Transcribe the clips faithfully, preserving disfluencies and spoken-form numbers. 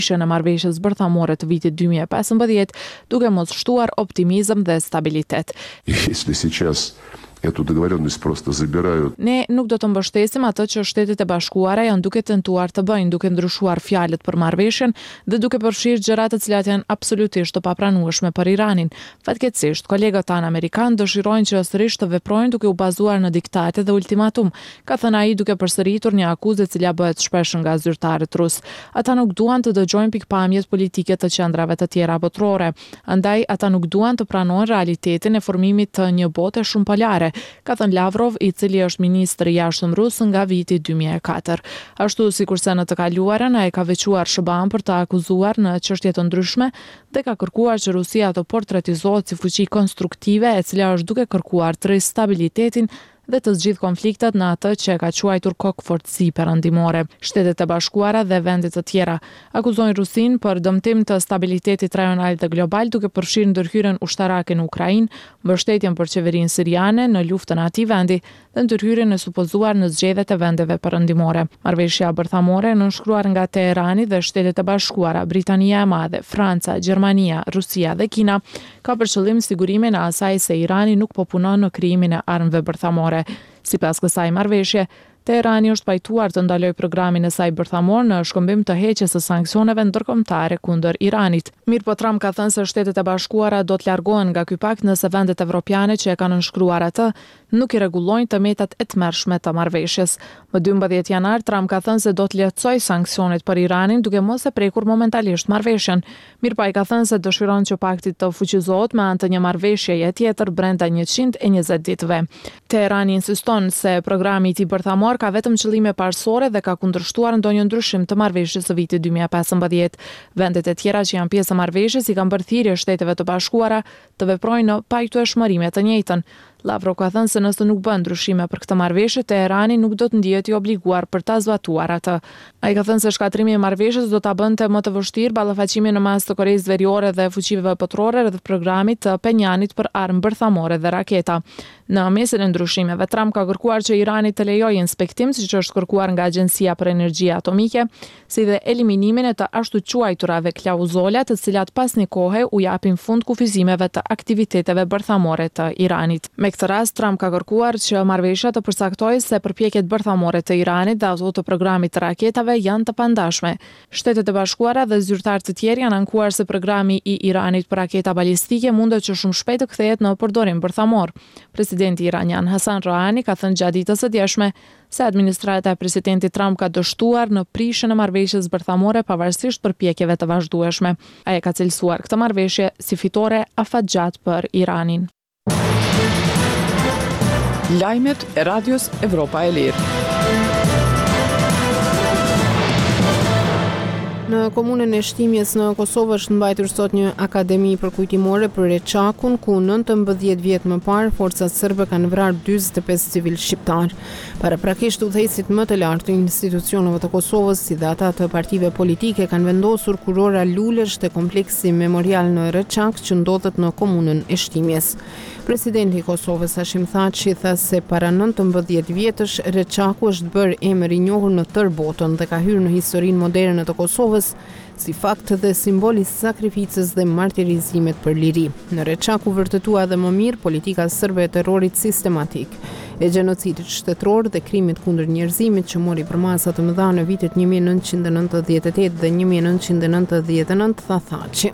në marrëveshjes bërthamore të vitit dy mijë e pesëmbëdhjetë, duke mos shtuar optimizëm dhe stabilitet. Если сейчас эту договоренность просто забирают. Ne nuk do të mbështesim atë që Shtetet e Bashkuara janë duke tentuar të bëjnë, duke ndryshuar fjalët për marrëveshjen dhe duke përfshirë gjëra të cilat janë absolutisht të papranueshme për Iranin. Fatkeqësisht, kolegët tanë amerikanë dëshirojnë që sërish të veprojnë duke u bazuar në diktate dhe ultimatum, ka thënë ai duke përsëritur një akuzë e cila bëhet shpesh nga zyrtarët rus. Ata nuk duan të dëgjojnë pikpamjet politike të qendrave të tjera botërore. Andaj ata nuk duan të pranojnë realitetin e formimit të një bote shumë polare, ka thënë Lavrov, i cili është ministër i jashtëm rus nga viti dy mijë e katër. Ashtu sikurse në të kaluarën ai ka veçuar S B A-n për të akuzuar në çështje të ndryshme dhe ka kërkuar që Rusia të portretizohet si fuqi konstruktive e cila është duke kërkuar të rrisë stabilitetin dhe të zgjidh konfliktet në atë që ka quajtur kokëfortësi perëndimore. Shtetet e Bashkuara dhe vendet të tjera akuzojnë Rusin për dëmtim të stabilitetit rajonal dhe global, duke përfshirë ndërhyrjen ushtarake në Ukrainë, mbështetjen për qeverinë siriane në luftën e atij vendi dhe ndërhyrjen e supozuar në zgjedhjet e vendeve perëndimore. Marrëveshja bërthamore nënshkruar nga Teherani dhe Shtetet e Bashkuara, Britania e Madhe, Franca, Gjermania, Rusia dhe Kina ka për qëllim sigurimin e asaj se Irani nuk po punon në krijimin e armëve bërthamore. Sipas kësaj marrëveshje, Teherani është pajtuar të ndalojë programin e saj bërthamor në shkëmbim të heqjes së sanksioneve ndërkombëtare kundër Iranit. Mirë po Trump ka thënë se Shtetet e Bashkuara do të largohen nga ky pakt nëse vendet evropiane që e kanë nënshkruar atë nuk i rregullojnë të metat e tmerrshme të marrëveshjes. Më dymbëdhjetë janar, Trump ka thënë se do të lehtësojë sanksionet për Iranin duke mos e prekur momentalisht marrëveshjen. Mirë po ai ka thënë se dëshiron që pakti të fuqizohet me anë të një marrëveshjeje tjetër brenda njëqind e njëzet ditëve. Teherani insiston se programi i tij bërthamor ka vetëm qëllime parsorë dhe ka kundërshtuar ndonjë ndryshim të marrëveshjes së vitit dy mijë e pesëmbëdhjetë. Vendet e tjera që janë pjesë e marrëveshjes i kanë bërë thirrje Shteteve të Bashkuara të veprojnë në pajtueshmëri me të njëjtën. Lavrov ka thënë se nëse nuk bën ndryshime për këtë marrëveshje, Teherani nuk do të ndihet i obliguar për ta zbatuar atë. Ai ka thënë se shkatrimi i marrëveshjes do ta bënte më të vështirë ballafaqimin në mas të Koreas Veriore dhe fuqive botërore rreth programit të Penjanit për armë bërthamore dhe raketa. Në mesin e ndryshimeve, Trump ka kërkuar që Irani të lejojë inspektim, siç është kërkuar nga Agjencia për Energji Atomike, si dhe eliminimin e të ashtu quajturave klauzola, të cilat pas një kohe u japin fund kufizimeve të aktiviteteve bërthamore të Iranit. Me këtë rast, Trump ka kërkuar që marrëveshja të përcaktojë se përpjekjet bërthamore të Iranit dhe ato të programit të raketave janë të pandashme. Shtetet e Bashkuara dhe zyrtarë të tjerë janë ankuar se programi i Iranit për raketa balistike mundet që shumë shpejt të kthehet në përdorim bërthamor. Presidenti iranian Hasan Rouhani ka thënë gjatë ditës së djeshme se administrata e presidentit Trump ka dështuar në prishjen e marrëveshjes bërthamore pavarësisht përpjekjeve të vazhdueshme. Ai e ka cilësuar këtë marrëveshje si fitore afatgjat për Iranin. Lajmet e Radios Evropa e Lirë. Në komunën e Shtimjes në Kosovë është mbajtur sot një akademi përkujtimore për Reçakun, ku nëntëmbëdhjetë vjet më parë forcat serbe kanë vrarë dyzet e pesë civil shqiptar. Paraprakisht udhëheqësit më të lartë të institucioneve të Kosovës, si dhe ata të partive politike, kanë vendosur kurora lulesh te kompleksi memorial në Reçak që ndodhet në komunën e Shtimjes. Presidenti i Kosovës Hashim Thaçi tha se para nëntëmbëdhjetë vjetësh Reçaku është bërë emër i njohur në tërë botën dhe ka hyrë në historinë moderne të Kosovës si fakt dhe simbol i sakrificës dhe martirizimet për liri. Në Reçak u vërtetua edhe më mirë politika serbe e terrorit sistematik, e gjenocidit shtetëror dhe krimit kundër njerëzimit që mori përmasa të mëdha në vitet një mijë e nëntëqind e nëntëdhjetë e tetë dhe një mijë e nëntëqind e nëntëdhjetë e nëntë, tha Thaçi.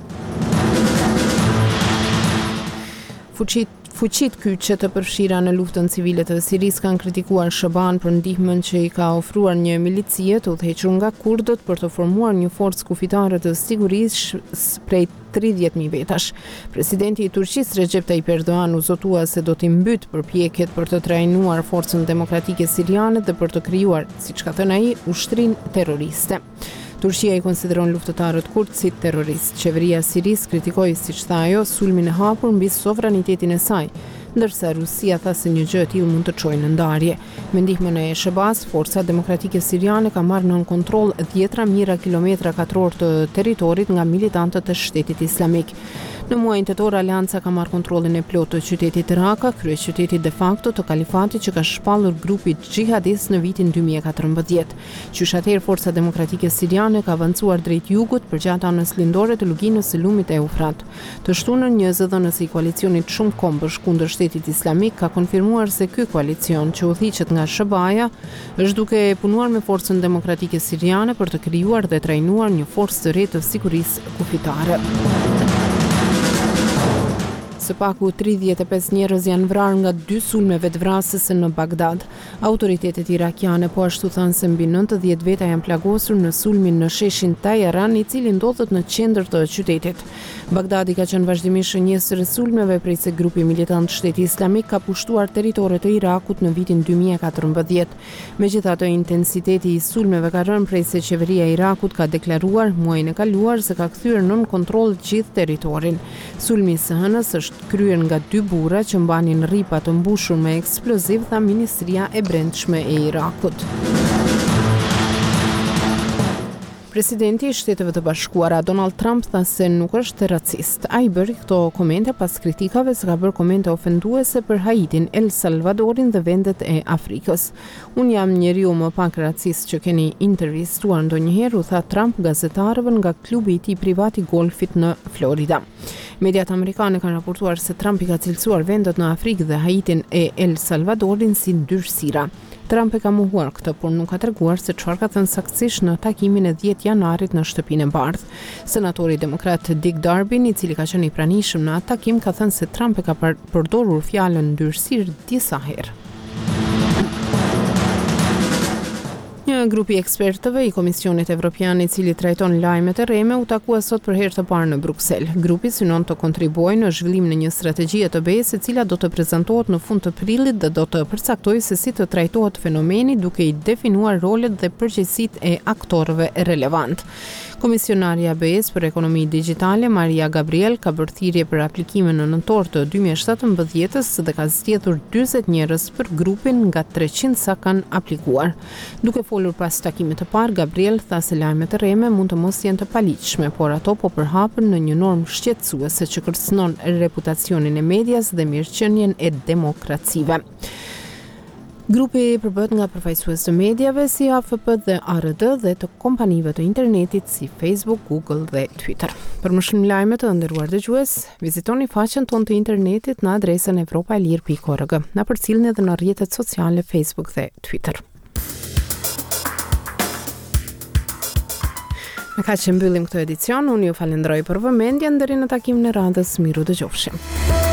Fuqit Fuqit kyçe të përfshira në luftën civile të Sirisë kanë kritikuar S B A-n për ndihmën që i ka ofruar një milicie të udhëhequr nga kurdët për të formuar një forcë kufitare të sigurisë prej tridhjetë mijë vetash. Presidenti i Turqisë Recep Tayyip Erdogan u zotua se do t'i mbyt përpjekjet për të trajnuar forcën demokratike siriane dhe për të krijuar, siç ka thënë ai, ushtrinë terroriste. Turqia i konsideron luftëtarët kurd si terrorist. Qeveria e Sirisë kritikoi, siç tha ajo, sulmin e hapur mbi sovranitetin e saj, ndërsa Rusia tha se një gjë e tillë mund të çojë në ndarje. Me ndihmën e Shebas, Forca Demokratike Siriane ka marrë nën kontroll dhjetra mijëra kilometra katror të territorit nga militantët e Shtetit Islamik. Në muajin tetor, Alianca ka marrë kontrollin e plotë të qytetit Raka, kryeqyteti de facto të kalifatit që ka shpallur grupi xhihadist në vitin dy mijë e katërmbëdhjetë. Qysh Forca Demokratike Siriane ka avancuar drejt jugut përgjatë anës lindore të luginës së lumit e Eufrat. Të shtunën një zëdhënës i koalicionit shumë kombësh kundër Shtetit Islamik ka konfirmuar se ky koalicion që udhëhiqet nga Shëbaja është duke punuar me Forcën Demokratike Siriane për të krijuar dhe trajnuar një forcë të re të sigurisë kufitare. Së paku tridhjetë e pesë njerëz janë vrarë nga dy sulme vetvrasëse në Bagdad. Autoritetet irakiane po ashtu thanë se mbi nëntëdhjetë veta janë plagosur në sulmin në sheshin Tajaran, i cili ndodhet në qendër të qytetit. Bagdadi ka qenë vazhdimisht shënjesër e sulmeve prej se grupi militant Shteti Islamik ka pushtuar teritoret e Irakut në vitin dy mijë e katërmbëdhjetë. Megjithatë, intensiteti i sulmeve ka rënë prej se qeveria e Irakut ka deklaruar muajin e kaluar se ka kthyer nën kontroll gjithë territorin. Sulmi së hënës është kryer nga dy burra që mbanin rripa të mbushur me eksploziv, tha Ministria e Brendshme e Irakut. Presidenti i Shteteve të Bashkuara Donald Trump tha se nuk është racist. Ai bëri këto komente pas kritikave se ka bërë komente ofenduese për Haitin, El Salvadorin dhe vendet e Afrikës. Unë jam njeriu më pak racist që keni intervistuar ndonjëherë, u tha Trump gazetarëve nga klubi i tij privat i golfit në Florida. Mediat amerikane kanë raportuar se Trump i ka cilësuar vendet në Afrikë dhe Haitin e El Salvadorin si ndyrësira. Trump e ka mohuar këtë, por nuk ka treguar se çfarë ka thënë saktësisht në takimin e dhjetë janarit në Shtëpinë e Bardhë. Senatori demokrat Dick Durbin, i cili ka qenë i pranishëm në atë takim, ka thënë se Trump e ka përdorur fjalën ndyrësirë disa herë. Një grup i ekspertëve i Komisionit Evropian, i cili trajton lajmet e rreme, u takua sot për herë të parë në Bruksel. Grupi synon të kontribuojë në zhvillimin e një strategjie të B E S, e cila do të prezantohet në fund të prillit dhe do të përcaktojë se si të trajtohet fenomeni, duke i definuar rolet dhe përgjegjësitë e aktorëve relevant. Komisionarja B E S për ekonomi digjitale, Maria Gabriel, ka bërë thirrje për aplikimin në nëntor të dy mijë e shtatëmbëdhjetës dhe ka zgjedhur dyzet njerëz për grupin nga treqind sa kanë aplikuar. Duke folur pas takimit të parë, Gabriel tha se lajmet e rreme mund të mos jenë të paligjshme, por ato po përhapen në një normë shqetësuese që kërcënon reputacionin e medias dhe mirëqenien e demokracive. Grupi përbëhet nga përfaqësues të mediave si A F P dhe A R D dhe të kompanive të internetit si Facebook, Google dhe Twitter. Për më shumë lajme të nderuar dëgjues, vizitoni faqen tonë të internetit në adresën evropaelir pikë org. Na përcjellni edhe në rrjetet sociale Facebook dhe Twitter. Me kaq që mbyllim këtë edicion, unë ju falenderoj për vëmendjen, deri në takimin e radhës, miru dëgjofshim.